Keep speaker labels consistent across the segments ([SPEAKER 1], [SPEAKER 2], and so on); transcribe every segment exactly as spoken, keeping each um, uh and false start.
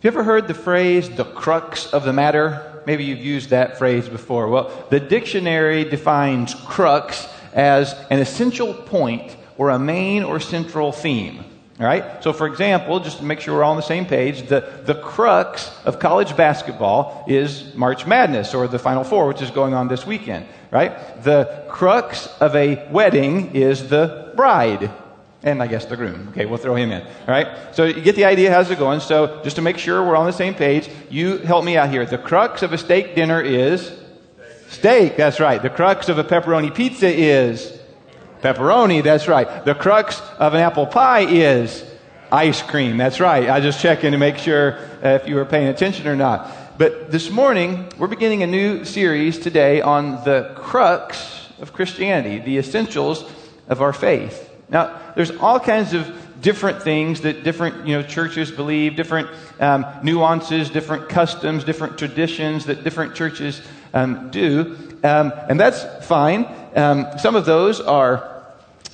[SPEAKER 1] Have you ever heard the phrase, the crux of the matter? Maybe you've used that phrase before. Well, the dictionary defines crux as an essential point or a main or central theme. All right? So, for example, just to make sure we're all on the same page, the, the crux of college basketball is March Madness, or the Final Four, which is going on this weekend. Right? The crux of a wedding is the bride. And I guess the groom. Okay, we'll throw him in. All right? So you get the idea. How's it going? So just to make sure we're on the same page, you help me out here. The crux of a steak dinner is steak. steak. That's right. The crux of a pepperoni pizza is pepperoni. That's right. The crux of an apple pie is ice cream. That's right. I just check in to make sure uh, if you were paying attention or not. But this morning, we're beginning a new series today on the crux of Christianity, the essentials of our faith. Now, there's all kinds of different things that different, you know, churches believe, different um, nuances, different customs, different traditions that different churches um, do, um, and that's fine. Um, some of those are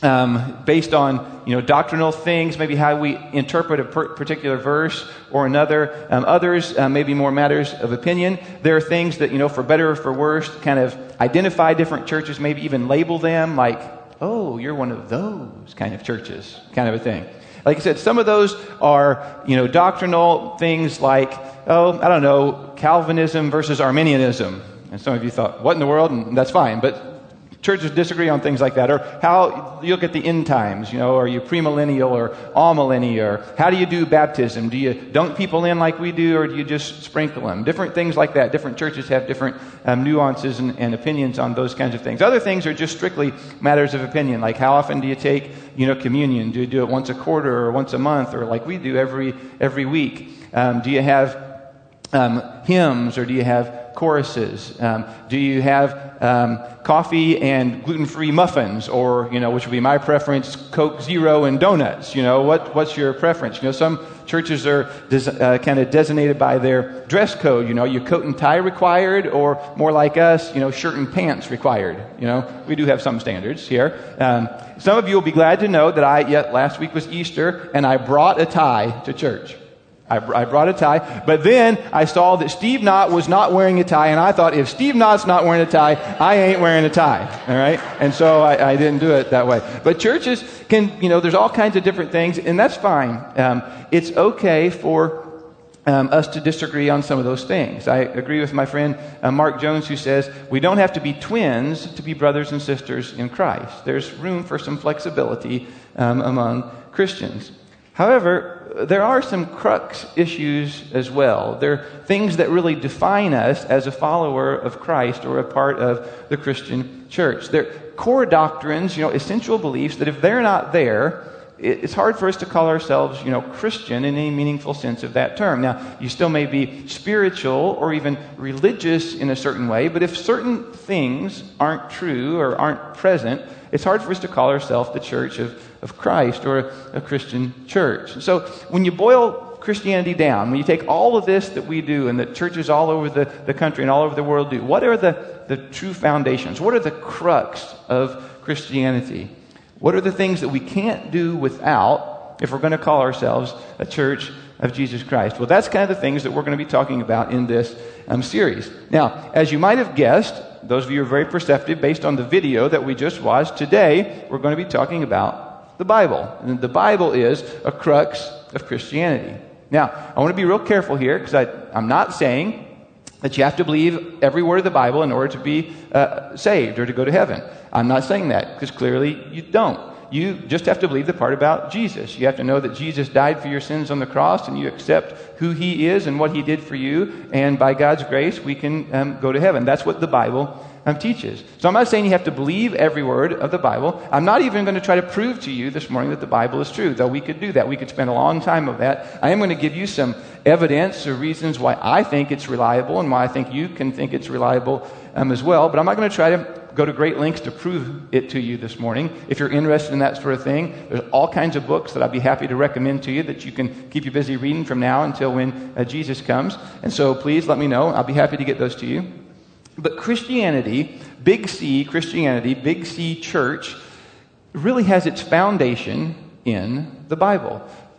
[SPEAKER 1] um, based on, you know, doctrinal things, maybe how we interpret a per- particular verse or another. Um, others, uh, maybe more matters of opinion. There are things that, you know, for better or for worse, kind of identify different churches, maybe even label them like, oh, you're one of those kind of churches, kind of a thing. Like I said, some of those are, you know, doctrinal things like, oh, I don't know, Calvinism versus Arminianism. And some of you thought, what in the world? And that's fine. But churches disagree on things like that. Or how you look at the end times, you know, are you premillennial or amillennial? How do you do baptism? Do you dunk people in like we do, or do you just sprinkle them? Different things like that. Different churches have different um, nuances and, and opinions on those kinds of things. Other things are just strictly matters of opinion, like how often do you take, you know, communion? Do you do it once a quarter or once a month, or like we do every every week? Um, do you have um, hymns, or do you have choruses? Um, do you have um, coffee and gluten-free muffins, or, you know, which would be my preference, Coke Zero and donuts? You know, what what's your preference? You know, some churches are des- uh, kind of designated by their dress code. You know, your coat and tie required, or more like us, you know, shirt and pants required. You know, we do have some standards here. Um, some of you will be glad to know that I, yet last week was Easter, and I brought a tie to church. I, I brought a tie, but then I saw that Steve Knott was not wearing a tie, and I thought, if Steve Knott's not wearing a tie, I ain't wearing a tie, all right? And so I, I didn't do it that way. But churches can, you know, there's all kinds of different things, and that's fine. Um, it's okay for um, us to disagree on some of those things. I agree with my friend uh, Mark Jones, who says, we don't have to be twins to be brothers and sisters in Christ. There's room for some flexibility um, among Christians. However, there are some crux issues as well. There are things that really define us as a follower of Christ or a part of the Christian church. They're core doctrines, you know, essential beliefs that if they're not there, it's hard for us to call ourselves, you know, Christian in any meaningful sense of that term. Now, you still may be spiritual or even religious in a certain way, but if certain things aren't true or aren't present, it's hard for us to call ourselves the church of, of Christ or a, a Christian church. So when you boil Christianity down, when you take all of this that we do and that churches all over the, the country and all over the world do, what are the, the true foundations? What are the crux of Christianity? What are the things that we can't do without if we're going to call ourselves a church of Jesus Christ? Well, that's kind of the things that we're going to be talking about in this um, series. Now, as you might have guessed, those of you who are very perceptive, based on the video that we just watched, today we're going to be talking about the Bible. And the Bible is a crux of Christianity. Now, I want to be real careful here, because I'm not saying that you have to believe every word of the Bible in order to be uh, saved or to go to heaven. I'm not saying that, because clearly you don't. You just have to believe the part about Jesus. You have to know that Jesus died for your sins on the cross, and you accept who he is and what he did for you, and by God's grace, we can um, go to heaven. That's what the Bible um, teaches. So I'm not saying you have to believe every word of the Bible. I'm not even going to try to prove to you this morning that the Bible is true, though we could do that. We could spend a long time of that. I am going to give you some evidence or reasons why I think it's reliable and why I think you can think it's reliable um, as well, but I'm not going to try to go to great lengths to prove it to you this morning. If you're interested in that sort of thing, there's all kinds of books that I'd be happy to recommend to you that you can keep you busy reading from now until when uh, Jesus comes. And so please let me know. I'll be happy to get those to you. But Christianity, big C Christianity, big C church, really has its foundation in the Bible.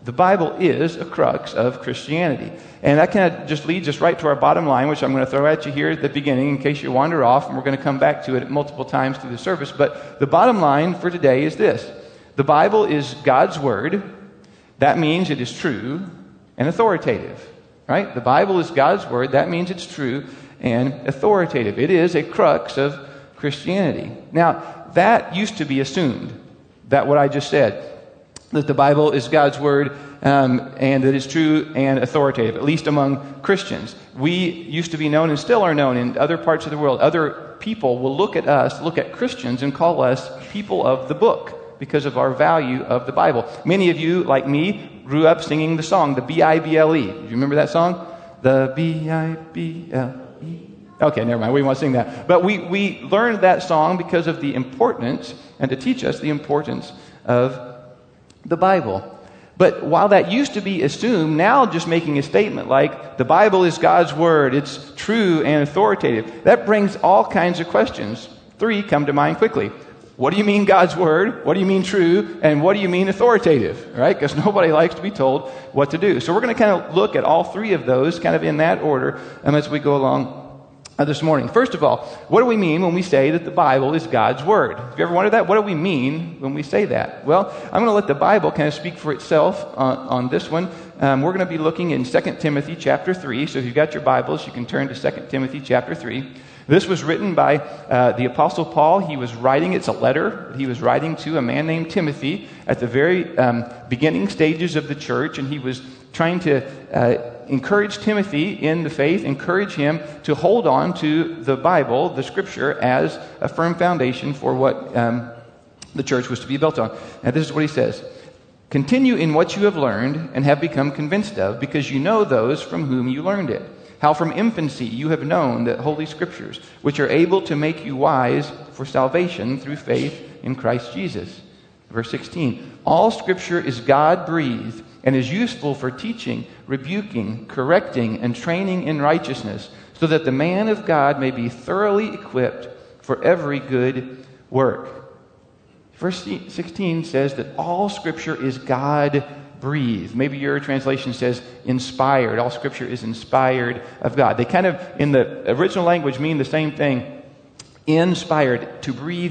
[SPEAKER 1] The Bible is a crux of Christianity. And that kind of just leads us right to our bottom line, which I'm going to throw at you here at the beginning in case you wander off, and we're going to come back to it multiple times through the service. But the bottom line for today is this. The Bible is God's Word. That means it is true and authoritative, right? The Bible is God's Word. That means it's true and authoritative. It is a crux of Christianity. Now, that used to be assumed, that what I just said, that the Bible is God's Word um, and that it's true and authoritative, at least among Christians. We used to be known and still are known in other parts of the world. Other people will look at us, look at Christians, and call us people of the book because of our value of the Bible. Many of you, like me, grew up singing the song, the B I B L E. Do you remember that song? The B I B L E. Okay, never mind. We won't sing that. But we, we learned that song because of the importance, and to teach us the importance of the Bible. But while that used to be assumed, now just making a statement like, the Bible is God's Word, it's true and authoritative, that brings all kinds of questions. Three come to mind quickly. What do you mean God's Word? What do you mean true? And what do you mean authoritative? Right? Because nobody likes to be told what to do. So we're going to kind of look at all three of those kind of in that order um, as we go along uh, this morning. First of all, what do we mean when we say that the Bible is God's Word? Have you ever wondered that? What do we mean when we say that? Well, I'm going to let the Bible kind of speak for itself on, on this one. Um, we're going to be looking in Second Timothy chapter three. So if you've got your Bibles, you can turn to Second Timothy chapter three. This was written by uh, the Apostle Paul. He was writing, it's a letter he was writing to a man named Timothy at the very um, beginning stages of the church, and he was trying to uh, encourage Timothy in the faith, encourage him to hold on to the Bible, the Scripture, as a firm foundation for what um, the church was to be built on. And this is what he says. Continue in what you have learned and have become convinced of, because you know those from whom you learned it. How from infancy you have known the Holy Scriptures, which are able to make you wise for salvation through faith in Christ Jesus. Verse sixteen, all Scripture is God-breathed and is useful for teaching, rebuking, correcting, and training in righteousness, so that the man of God may be thoroughly equipped for every good work. Verse sixteen says that all Scripture is God-breathed. Breathe. Maybe your translation says inspired. All Scripture is inspired of God. They kind of, in the original language, mean the same thing. Inspired, to breathe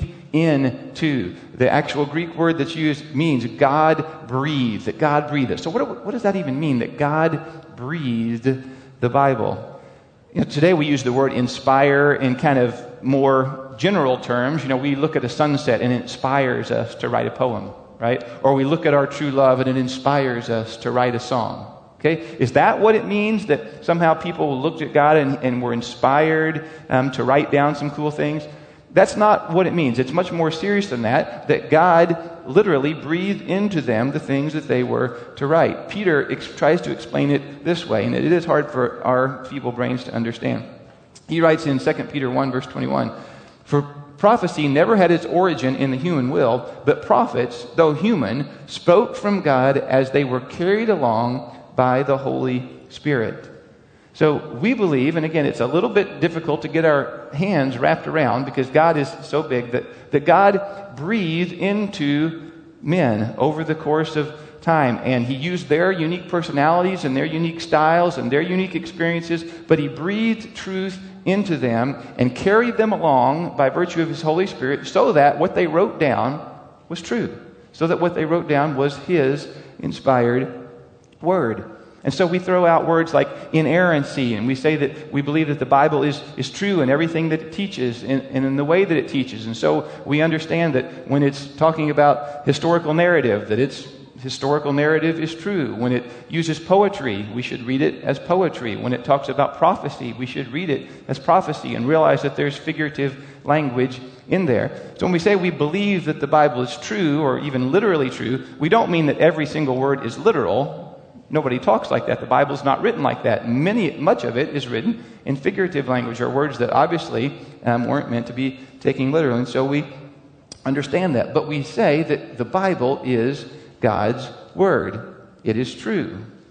[SPEAKER 1] into. The actual Greek word that's used means God breathed, that God breathed it. So what, what does that even mean, that God breathed the Bible? You know, today we use the word inspire in kind of more general terms. You know, we look at a sunset and it inspires us to write a poem. Right? Or we look at our true love and it inspires us to write a song. Okay? Is that what it means, that somehow people looked at God and, and were inspired um, to write down some cool things? That's not what it means. It's much more serious than that, that God literally breathed into them the things that they were to write. Peter ex- tries to explain it this way, and it is hard for our feeble brains to understand. He writes in Second Peter one, verse twenty-one, for prophecy never had its origin in the human will, but prophets, though human, spoke from God as they were carried along by the Holy Spirit. So we believe, and again, it's a little bit difficult to get our hands wrapped around because God is so big, that, that God breathed into men over the course of time. And He used their unique personalities and their unique styles and their unique experiences, but He breathed truth into them and carried them along by virtue of His Holy Spirit so that what they wrote down was true. So that what they wrote down was His inspired word. And so we throw out words like inerrancy, and we say that we believe that the Bible is, is true in everything that it teaches and, and in the way that it teaches. And so we understand that when it's talking about historical narrative, that its historical narrative is true. When it uses poetry, we should read it as poetry. When it talks about prophecy, we should read it as prophecy and realize that there's figurative language in there. So when we say we believe that the Bible is true, or even literally true, we don't mean that every single word is literal. Nobody talks like that. The Bible's not written like that. Many, much of it is written in figurative language, or words that obviously um, weren't meant to be taken literally. And so we understand that. But we say that the Bible is God's Word. It is true.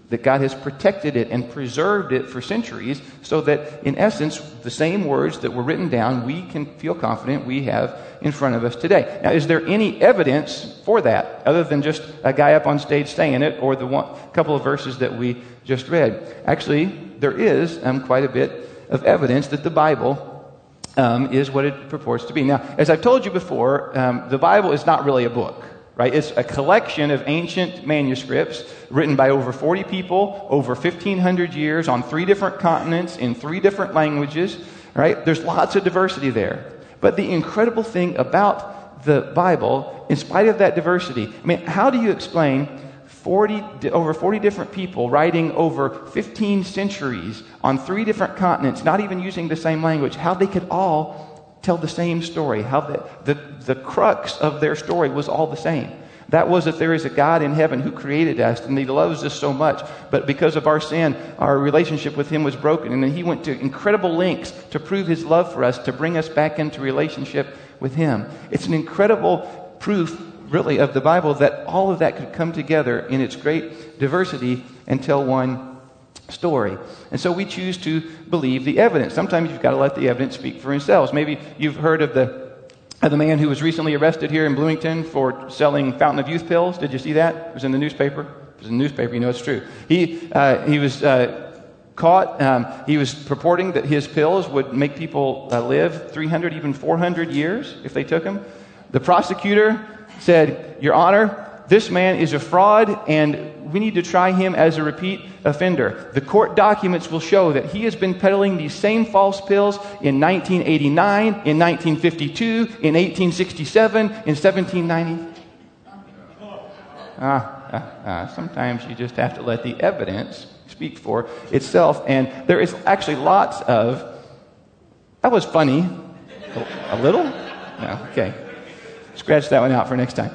[SPEAKER 1] that God has protected it and preserved it for centuries so that, in essence, the same words that were written down, we can feel confident we have in front of us today. Now, is there any evidence for that other than just a guy up on stage saying it or the one couple of verses that we just read? Actually, there is um, quite a bit of evidence that the Bible um, is what it purports to be. Now, as I've told you before, um, the Bible is not really a book. Right? It's a collection of ancient manuscripts written by over forty people over fifteen hundred years on three different continents in three different languages. Right? There's lots of diversity there. But the incredible thing about the Bible, in spite of that diversity, I mean, how do you explain forty over forty different people writing over fifteen centuries on three different continents, not even using the same language, how they could all tell the same story, how the, the, the crux of their story was all the same. That was that there is a God in heaven who created us and he loves us so much, but because of our sin, our relationship with him was broken, and then he went to incredible lengths to prove his love for us, to bring us back into relationship with him. It's an incredible proof, really, of the Bible that all of that could come together in its great diversity and tell one story. And so we choose to believe the evidence. Sometimes you've got to let the evidence speak for themselves. Maybe you've heard of the of the man who was recently arrested here in Bloomington for selling Fountain of Youth pills. Did you see that? It was in the newspaper. It was in the newspaper. You know it's true. He uh, he was uh, caught. Um, he was purporting that his pills would make people uh, live three hundred, even four hundred years if they took them. The prosecutor said, "Your Honor, this man is a fraud, and we need to try him as a repeat offender. The court documents will show that he has been peddling these same false pills in nineteen eighty-nine, in nineteen fifty-two, in eighteen sixty-seven, in seventeen ninety. Ah, ah, ah. Sometimes you just have to let the evidence speak for itself. And there is actually lots of, that was funny. A, a little? No, okay. Scratch that one out for next time.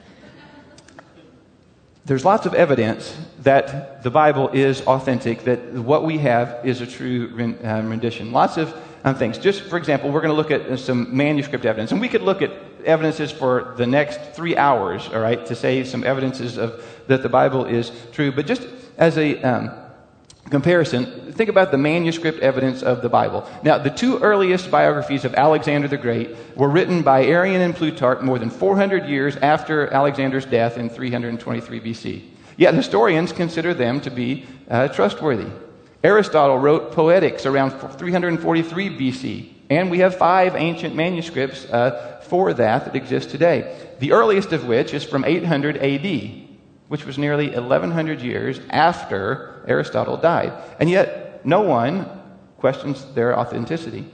[SPEAKER 1] There's lots of evidence that the Bible is authentic, that what we have is a true um, rendition. Lots of um, things. Just for example, we're going to look at some manuscript evidence. And we could look at evidences for the next three hours, all right, to say some evidences of that the Bible is true. But just as a um, comparison, think about the manuscript evidence of the Bible. Now, the two earliest biographies of Alexander the Great were written by Arrian and Plutarch more than four hundred years after Alexander's death in three hundred twenty-three B C. Yet historians consider them to be uh, trustworthy. Aristotle wrote Poetics around three hundred forty-three B C, and we have five ancient manuscripts uh, for that that exist today. The earliest of which is from eight hundred A D, which was nearly eleven hundred years after Aristotle died. And yet, no one questions their authenticity.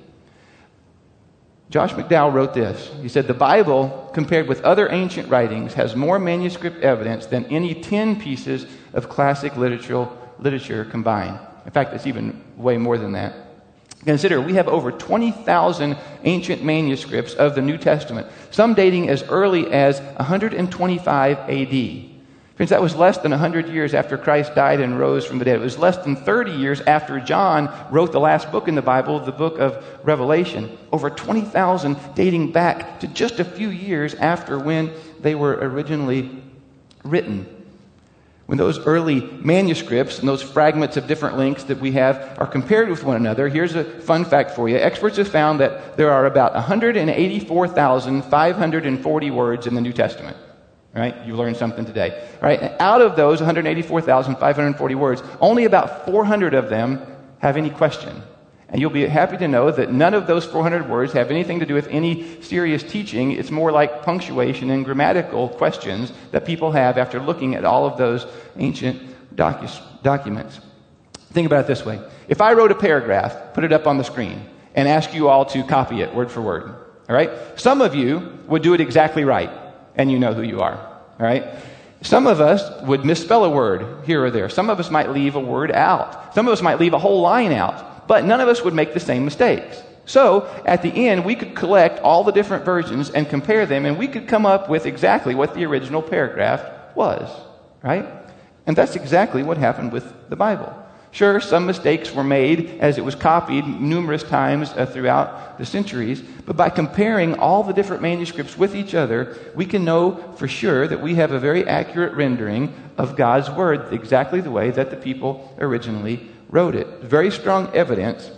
[SPEAKER 1] Josh McDowell wrote this. He said, "The Bible, compared with other ancient writings, has more manuscript evidence than any ten pieces of classic literature, literature combined." In fact, it's even way more than that. Consider, we have over twenty thousand ancient manuscripts of the New Testament, some dating as early as one hundred twenty-five A D. Friends, that was less than one hundred years after Christ died and rose from the dead. It was less than thirty years after John wrote the last book in the Bible, the book of Revelation. Over twenty thousand dating back to just a few years after when they were originally written. When those early manuscripts and those fragments of different lengths that we have are compared with one another, here's a fun fact for you. Experts have found that there are about one hundred eighty-four thousand five hundred forty words in the New Testament. Right? You learned something today. Right? And out of those one hundred eighty-four thousand five hundred forty words, only about four hundred of them have any question. And you'll be happy to know that none of those four hundred words have anything to do with any serious teaching. It's more like punctuation and grammatical questions that people have after looking at all of those ancient docu- documents. Think about it this way. If I wrote a paragraph, put it up on the screen, and asked you all to copy it word for word, all right? Some of you would do it exactly right, and you know who you are, all right? Some of us would misspell a word here or there. Some of us might leave a word out. Some of us might leave a whole line out. But none of us would make the same mistakes. So, at the end, we could collect all the different versions and compare them, and we could come up with exactly what the original paragraph was, right? And that's exactly what happened with the Bible. Sure, some mistakes were made as it was copied numerous times uh, throughout the centuries, but by comparing all the different manuscripts with each other, we can know for sure that we have a very accurate rendering of God's Word, exactly the way that the people originally wrote it. Very strong evidence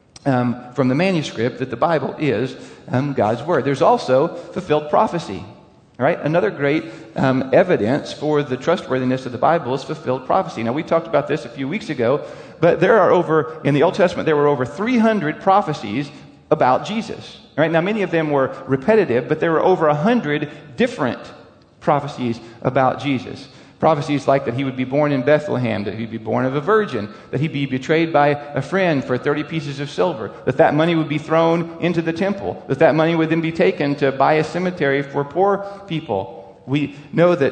[SPEAKER 1] um, from the manuscript that the Bible is um, God's Word. There's also fulfilled prophecy. Right? Another great um, evidence for the trustworthiness of the Bible is fulfilled prophecy. Now, we talked about this a few weeks ago, but there are over, in the Old Testament, there were over three hundred prophecies about Jesus. Right? Now, many of them were repetitive, but there were over one hundred different prophecies about Jesus. Prophecies like that he would be born in Bethlehem, that he'd be born of a virgin, that he'd be betrayed by a friend for thirty pieces of silver, that that money would be thrown into the temple, that that money would then be taken to buy a cemetery for poor people. We know that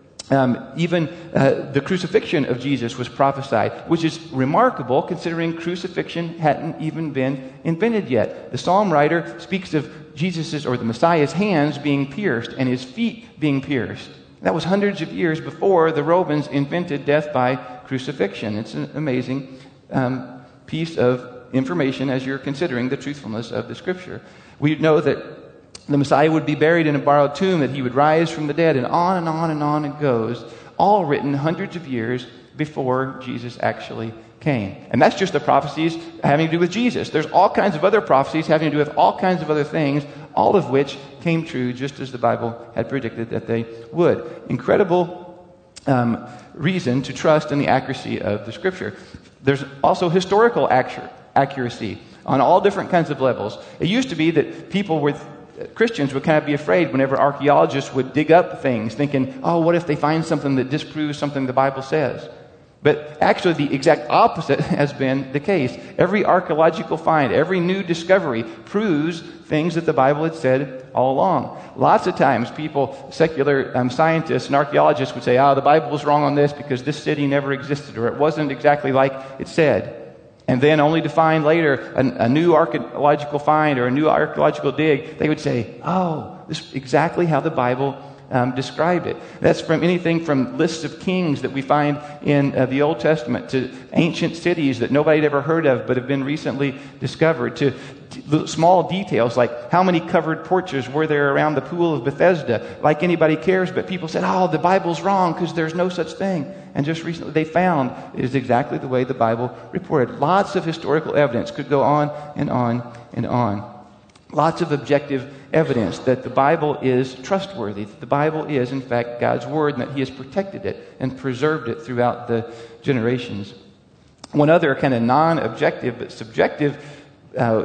[SPEAKER 1] um, even uh, the crucifixion of Jesus was prophesied, which is remarkable considering crucifixion hadn't even been invented yet. The psalm writer speaks of Jesus's or the Messiah's hands being pierced and his feet being pierced. That was hundreds of years before the Romans invented death by crucifixion. It's an amazing um, piece of information as you're considering the truthfulness of the Scripture. We know that the Messiah would be buried in a borrowed tomb, that he would rise from the dead, and on and on and on it goes, all written hundreds of years before Jesus actually came. And that's just the prophecies having to do with Jesus. There's all kinds of other prophecies having to do with all kinds of other things, all of which came true just as the Bible had predicted that they would. Incredible um, reason to trust in the accuracy of the Scripture. There's also historical accu- accuracy on all different kinds of levels. It used to be that people were Christians would kind of be afraid whenever archaeologists would dig up things, thinking, oh, what if they find something that disproves something the Bible says? But actually, the exact opposite has been the case. Every archaeological find, every new discovery proves things that the Bible had said all along. Lots of times, people, secular um, scientists and archaeologists would say, oh, the Bible was wrong on this because this city never existed, or it wasn't exactly like it said. And then only to find later a, a new archaeological find or a new archaeological dig, they would say, oh, this is exactly how the Bible Um, described it. That's from anything from lists of kings that we find in uh, the Old Testament to ancient cities that nobody had ever heard of but have been recently discovered, to t- small details like how many covered porches were there around the pool of Bethesda. Like anybody cares, but people said, oh, the Bible's wrong because there's no such thing. And just recently they found it is exactly the way the Bible reported. Lots of historical evidence, could go on and on and on. Lots of objective evidence that the Bible is trustworthy, that the Bible is, in fact, God's Word, and that He has protected it and preserved it throughout the generations. One other kind of non-objective but subjective uh,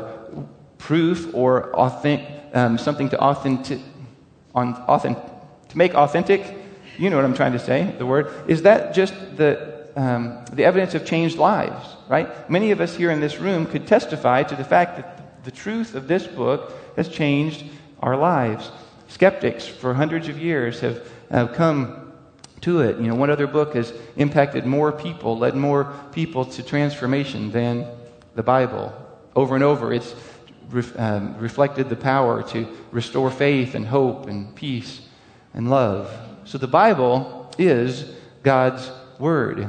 [SPEAKER 1] proof or authentic, um, something to authentic, on, authentic, to make authentic, you know what I'm trying to say, the word, is that just the um, the evidence of changed lives, right? Many of us here in this room could testify to the fact that the truth of this book has changed our lives. Skeptics for hundreds of years have, have come to it. You know, what other book has impacted more people, led more people to transformation than the Bible? Over and over, it's ref, um, reflected the power to restore faith and hope and peace and love. So the Bible is God's Word.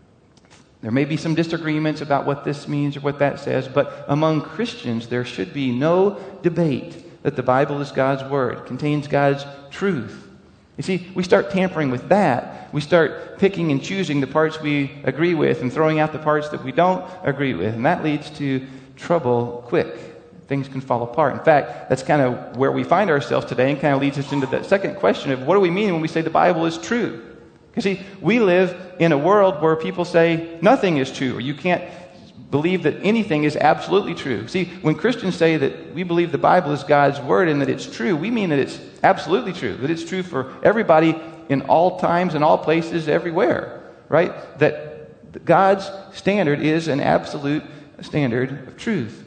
[SPEAKER 1] There may be some disagreements about what this means or what that says, but among Christians there should be no debate that the Bible is God's Word, contains God's truth. You see, we start tampering with that. We start picking and choosing the parts we agree with and throwing out the parts that we don't agree with, and that leads to trouble quick. Things can fall apart. In fact, that's kind of where we find ourselves today, and kind of leads us into that second question of what do we mean when we say the Bible is true? Because, see, we live in a world where people say nothing is true, or you can't believe that anything is absolutely true. See, when Christians say that we believe the Bible is God's Word and that it's true, we mean that it's absolutely true, that it's true for everybody in all times and all places everywhere, right? That God's standard is an absolute standard of truth.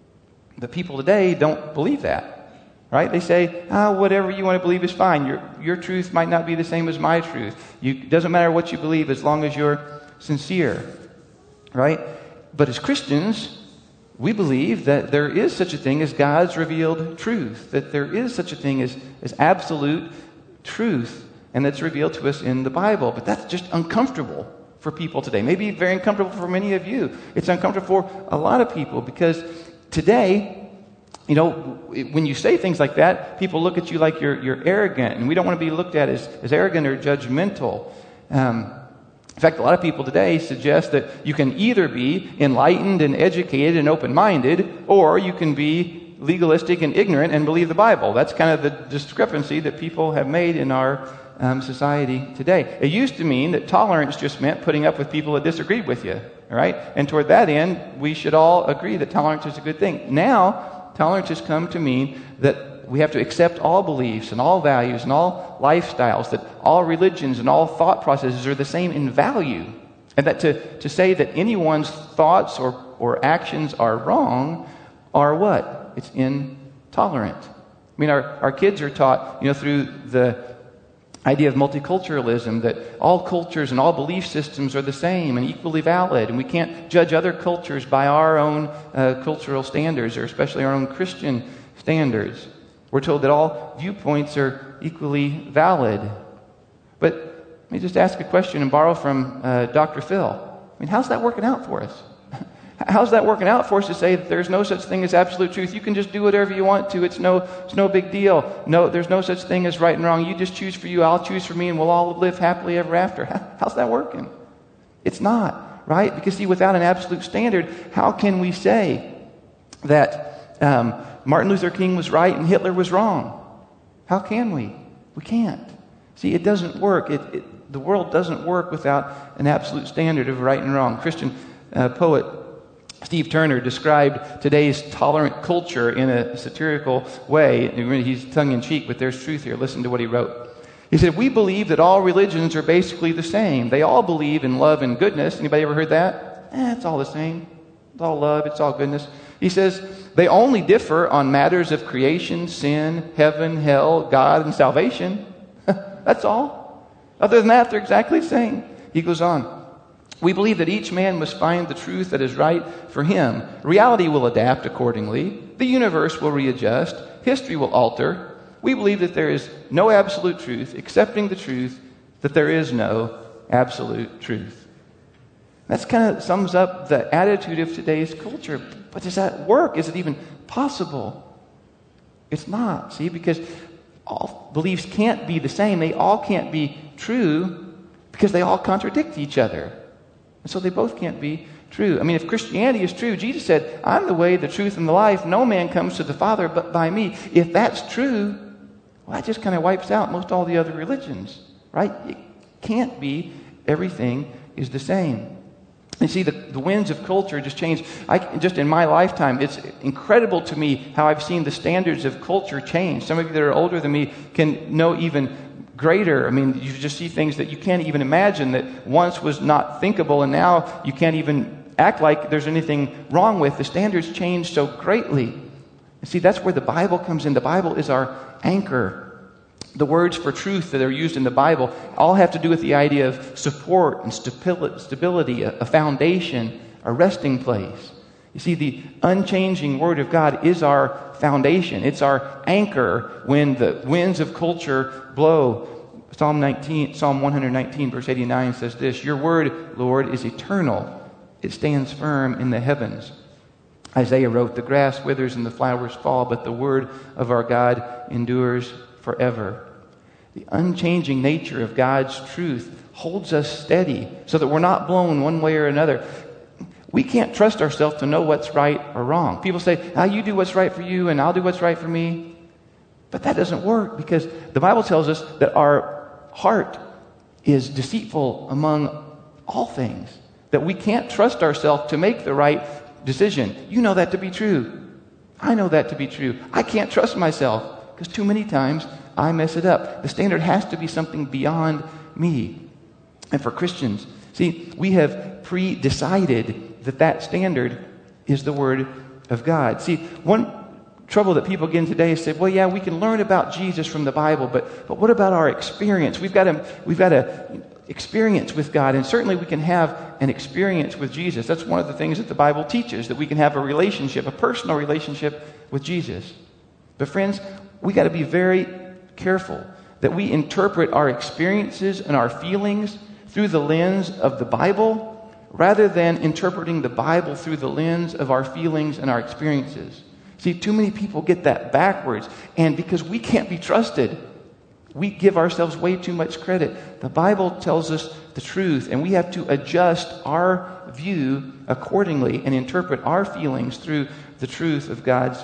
[SPEAKER 1] But people today don't believe that. Right? They say, ah, whatever you want to believe is fine. Your your truth might not be the same as my truth. You, it doesn't matter what you believe as long as you're sincere. Right? But as Christians, we believe that there is such a thing as God's revealed truth, that there is such a thing as, as absolute truth, and that's revealed to us in the Bible. But that's just uncomfortable for people today. Maybe very uncomfortable for many of you. It's uncomfortable for a lot of people because today, you know, when you say things like that, people look at you like you're, you're arrogant, and we don't want to be looked at as, as arrogant or judgmental. Um, in fact, a lot of people today suggest that you can either be enlightened and educated and open-minded, or you can be legalistic and ignorant and believe the Bible. That's kind of the discrepancy that people have made in our um, society today. It used to mean that tolerance just meant putting up with people that disagreed with you, all right? And toward that end, we should all agree that tolerance is a good thing. Now, tolerance has come to mean that we have to accept all beliefs and all values and all lifestyles, that all religions and all thought processes are the same in value. And that to, to say that anyone's thoughts or, or actions are wrong are what? It's intolerant. I mean, our, our kids are taught, you know, through the idea of multiculturalism that all cultures and all belief systems are the same and equally valid, and we can't judge other cultures by our own uh, cultural standards, or especially our own Christian standards. We're told that all viewpoints are equally valid. But let me just ask a question and borrow from uh, Doctor Phil. I mean, how's that working out for us? How's that working out for us to say that there's no such thing as absolute truth? You can just do whatever you want to. It's no, it's no big deal. No, there's no such thing as right and wrong. You just choose for you, I'll choose for me, and we'll all live happily ever after. How's that working? It's not, right? Because see, without an absolute standard, how can we say that um, Martin Luther King was right and Hitler was wrong? How can we? We can't. See, it doesn't work. It, it, the world doesn't work without an absolute standard of right and wrong. Christian uh, poet Steve Turner described today's tolerant culture in a satirical way. He's tongue-in-cheek, but there's truth here. Listen to what he wrote. He said, "We believe that all religions are basically the same. They all believe in love and goodness." Anybody ever heard that? Eh, it's all the same. It's all love. It's all goodness. He says, "They only differ on matters of creation, sin, heaven, hell, God, and salvation." That's all. Other than that, they're exactly the same. He goes on. "We believe that each man must find the truth that is right for him. Reality will adapt accordingly. The universe will readjust. History will alter. We believe that there is no absolute truth, accepting the truth that there is no absolute truth." That's kind of sums up the attitude of today's culture. But does that work? Is it even possible? It's not, see, because all beliefs can't be the same. They all can't be true because they all contradict each other. And so they both can't be true. I mean, if Christianity is true, Jesus said, "I'm the way, the truth, and the life. No man comes to the Father but by me." If that's true, well, that just kind of wipes out most all the other religions, right? It can't be. Everything is the same. You see, the, the winds of culture just change. I, just in my lifetime, it's incredible to me how I've seen the standards of culture change. Some of you that are older than me can know even greater. I mean, you just see things that you can't even imagine that once was not thinkable, and now you can't even act like there's anything wrong with. The standards change so greatly. And see, that's where the Bible comes in. The Bible is our anchor. The words for truth that are used in the Bible all have to do with the idea of support and stability, a foundation, a resting place. You see, the unchanging Word of God is our foundation. It's our anchor when the winds of culture blow. Psalm nineteen, Psalm one nineteen, verse eighty-nine says this, "Your word, Lord, is eternal. It stands firm in the heavens." Isaiah wrote, "The grass withers and the flowers fall, but the word of our God endures forever." The unchanging nature of God's truth holds us steady so that we're not blown one way or another. We can't trust ourselves to know what's right or wrong. People say, "Ah, you do what's right for you and I'll do what's right for me." But that doesn't work because the Bible tells us that our heart is deceitful among all things, that we can't trust ourselves to make the right decision. You know that to be true. I know that to be true. I can't trust myself because too many times I mess it up. The standard has to be something beyond me. And for Christians, see, we have pre-decided that that standard is the Word of God. See, one trouble that people get in today is say, well, yeah, we can learn about Jesus from the Bible, but but what about our experience? We've got to we've got to experience with God, and certainly we can have an experience with Jesus. That's one of the things that the Bible teaches, that we can have a relationship, a personal relationship with Jesus. But friends, we got to be very careful that we interpret our experiences and our feelings through the lens of the Bible rather than interpreting the Bible through the lens of our feelings and our experiences. See, too many people get that backwards. And because we can't be trusted, we give ourselves way too much credit. The Bible tells us the truth, and we have to adjust our view accordingly and interpret our feelings through the truth of God's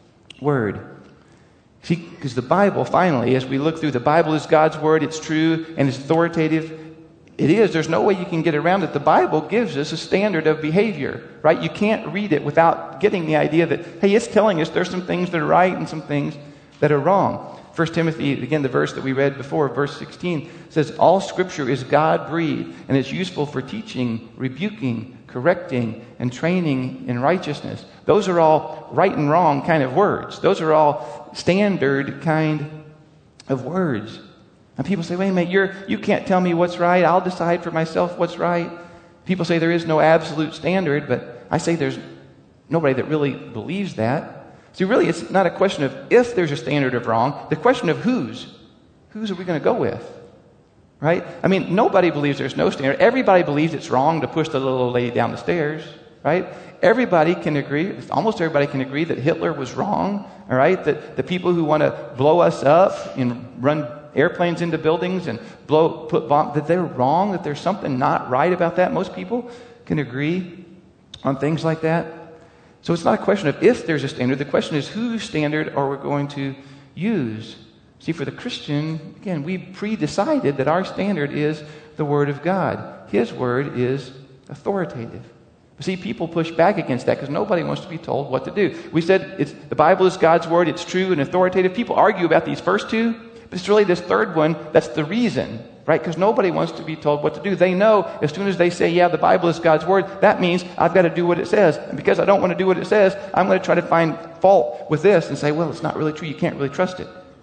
[SPEAKER 1] Word. See, because the Bible, finally, as we look through, the Bible is God's Word, it's true, and it's authoritative. It is. There's no way you can get around it. The Bible gives us a standard of behavior, right? You can't read it without getting the idea that, hey, it's telling us there's some things that are right and some things that are wrong. First Timothy, again, the verse that we read before, verse sixteen, says, all Scripture is God-breathed, and it's useful for teaching, rebuking, correcting, and training in righteousness. Those are all right and wrong kind of words. Those are all standard kind of words. And people say, wait a minute, you're, you can't tell me what's right. I'll decide for myself what's right. People say there is no absolute standard, but I say there's nobody that really believes that. See, really, it's not a question of if there's a standard of wrong. The question of whose. Whose are we going to go with? Right? I mean, nobody believes there's no standard. Everybody believes it's wrong to push the little old lady down the stairs. Right? Everybody can agree, almost everybody can agree that Hitler was wrong. All right? That the people who want to blow us up and run airplanes into buildings and blow, put bombs, that they're wrong, that there's something not right about that. Most people can agree on things like that. So it's not a question of if there's a standard. The question is whose standard are we going to use? See, for the Christian, again, we pre-decided that our standard is the Word of God. His Word is authoritative. See, people push back against that because nobody wants to be told what to do. We said it's, the Bible is God's Word. It's true and authoritative. People argue about these first two, but it's really this third one that's the reason. Right? Because nobody wants to be told what to do. They know as soon as they say, yeah, the Bible is God's Word, that means I've got to do what it says. And because I don't want to do what it says, I'm going to try to find fault with this and say, well, it's not really true. You can't really trust it.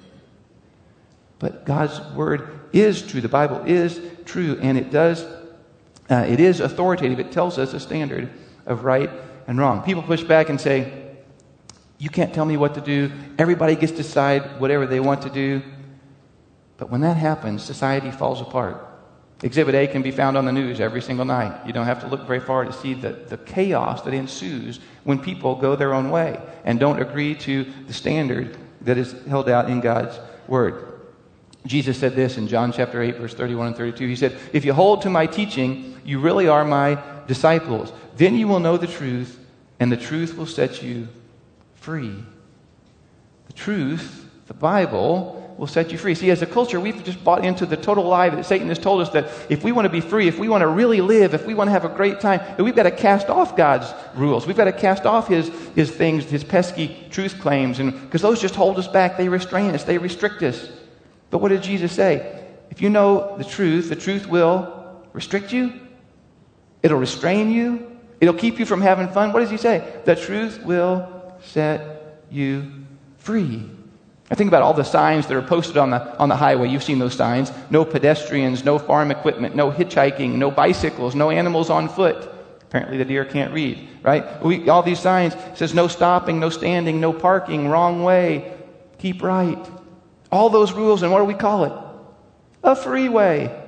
[SPEAKER 1] But God's Word is true. The Bible is true. And it does, uh, it is authoritative. It tells us a standard of right and wrong. People push back and say, you can't tell me what to do. Everybody gets to decide whatever they want to do. But when that happens, society falls apart. Exhibit A can be found on the news every single night. You don't have to look very far to see the, the chaos that ensues when people go their own way and don't agree to the standard that is held out in God's Word. Jesus said this in John chapter eight, verse thirty-one and thirty-two. He said, if you hold to my teaching, you really are my disciples. Then you will know the truth, and the truth will set you free. The truth, the Bible, will set you free. See, as a culture, we've just bought into the total lie that Satan has told us that if we want to be free, if we want to really live, if we want to have a great time, that we've got to cast off God's rules. We've got to cast off his, his things, his pesky truth claims, and because those just hold us back. They restrain us. They restrict us. But what did Jesus say? If you know the truth, the truth will restrict you. It'll restrain you. It'll keep you from having fun. What does he say? The truth will set you free. I think about all the signs that are posted on the on the highway. You've seen those signs. No pedestrians, no farm equipment, no hitchhiking, no bicycles, no animals on foot. Apparently the deer can't read, right? We, all these signs says no stopping, no standing, no parking, wrong way, keep right. All those rules, and what do we call it? A freeway.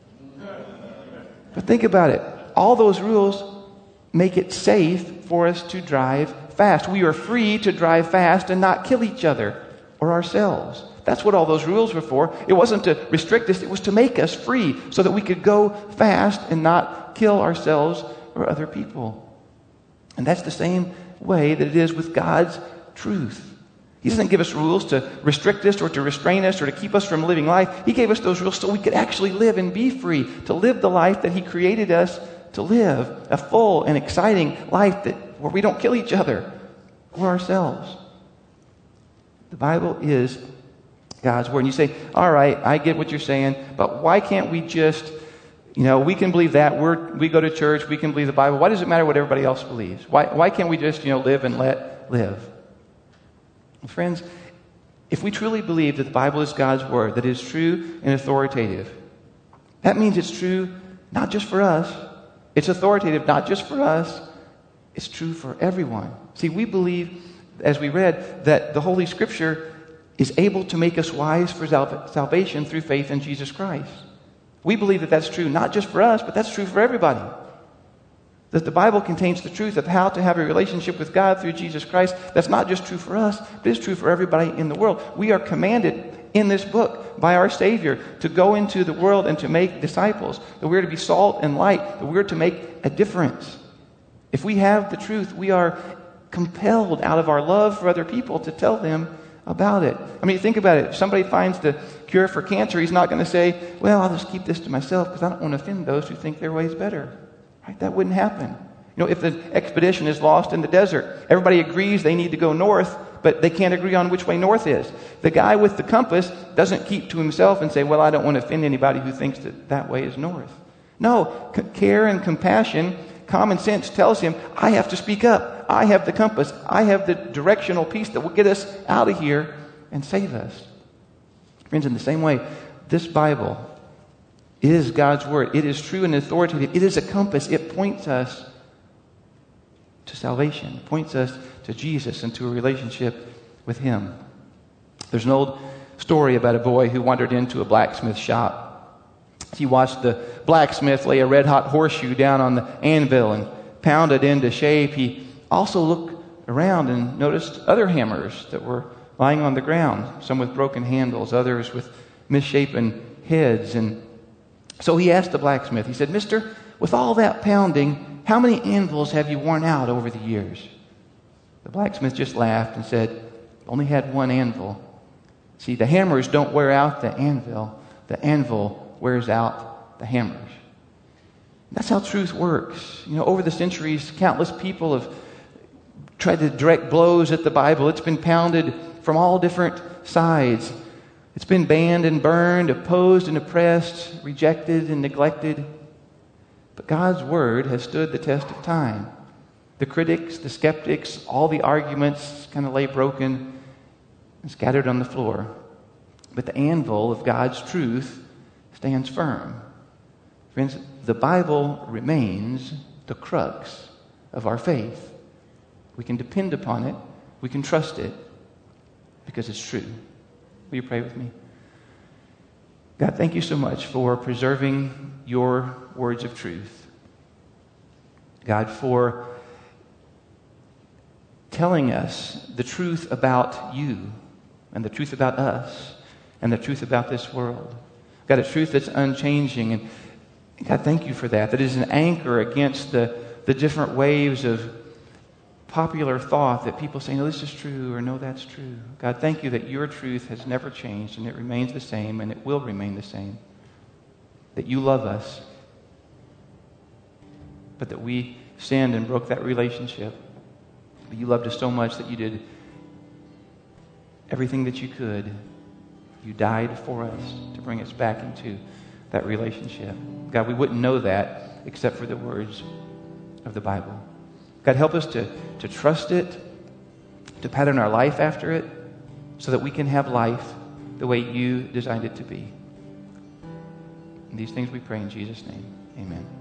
[SPEAKER 1] But think about it. All those rules make it safe for us to drive fast. We are free to drive fast and not kill each other or ourselves. That's what all those rules were for. It wasn't to restrict us, it was to make us free so that we could go fast and not kill ourselves or other people. And that's the same way that it is with God's truth. He doesn't give us rules to restrict us or to restrain us or to keep us from living life. He gave us those rules so we could actually live and be free, to live the life that He created us to live, a full and exciting life that where we don't kill each other or ourselves. The Bible is God's Word. And you say, all right, I get what you're saying, but why can't we just, you know, we can believe that. We're, we go to church, we can believe the Bible. Why does it matter what everybody else believes? Why, why can't we just, you know, live and let live? Well, friends, if we truly believe that the Bible is God's Word, that it is true and authoritative, that means it's true not just for us. It's authoritative not just for us. It's true for everyone. See, we believe, as we read, that the Holy Scripture is able to make us wise for salvation through faith in Jesus Christ. We believe that that's true not just for us, but that's true for everybody. That the Bible contains the truth of how to have a relationship with God through Jesus Christ. That's not just true for us, but it's true for everybody in the world. We are commanded in this book by our Savior to go into the world and to make disciples. That we're to be salt and light. That we're to make a difference. If we have the truth, we are compelled out of our love for other people to tell them about it. I mean, think about it. If somebody finds the cure for cancer, he's not going to say, well, I'll just keep this to myself because I don't want to offend those who think their way is better. Right? That wouldn't happen. You know, if the expedition is lost in the desert, everybody agrees they need to go north, but they can't agree on which way north is. The guy with the compass doesn't keep to himself and say, well, I don't want to offend anybody who thinks that that way is north. No, c- care and compassion, common sense tells him, I have to speak up. I have the compass. I have the directional piece that will get us out of here and save us. Friends, in the same way, this Bible is God's Word. It is true and authoritative. It is a compass. It points us to salvation. It points us to Jesus and to a relationship with Him. There's an old story about a boy who wandered into a blacksmith shop. He watched the blacksmith lay a red-hot horseshoe down on the anvil and pound it into shape. He also looked around and noticed other hammers that were lying on the ground, some with broken handles, others with misshapen heads. And so he asked the blacksmith, he said, Mister, with all that pounding, how many anvils have you worn out over the years? The blacksmith just laughed and said, only had one anvil. See, the hammers don't wear out the anvil. The anvil wears out the hammers. That's how truth works. You know, over the centuries, countless people have tried to direct blows at the Bible. It's been pounded from all different sides. It's been banned and burned, opposed and oppressed, rejected and neglected. But God's Word has stood the test of time. The critics, the skeptics, all the arguments kind of lay broken and scattered on the floor. But the anvil of God's truth stands firm. Friends, the Bible remains the crux of our faith. We can depend upon it. We can trust it because it's true. Will you pray with me? God, thank you so much for preserving your words of truth. God, for telling us the truth about you and the truth about us and the truth about this world. God, a truth that's unchanging. And God, thank you for that. That is an anchor against the, the different waves of popular thought that people say, no, this is true, or no, that's true. God, thank you that your truth has never changed and it remains the same and it will remain the same. That you love us, but that we sinned and broke that relationship. But you loved us so much that you did everything that you could. You died for us to bring us back into that relationship. God, we wouldn't know that except for the words of the Bible. God, help us to, to trust it, to pattern our life after it, so that we can have life the way you designed it to be. And these things we pray in Jesus' name. Amen.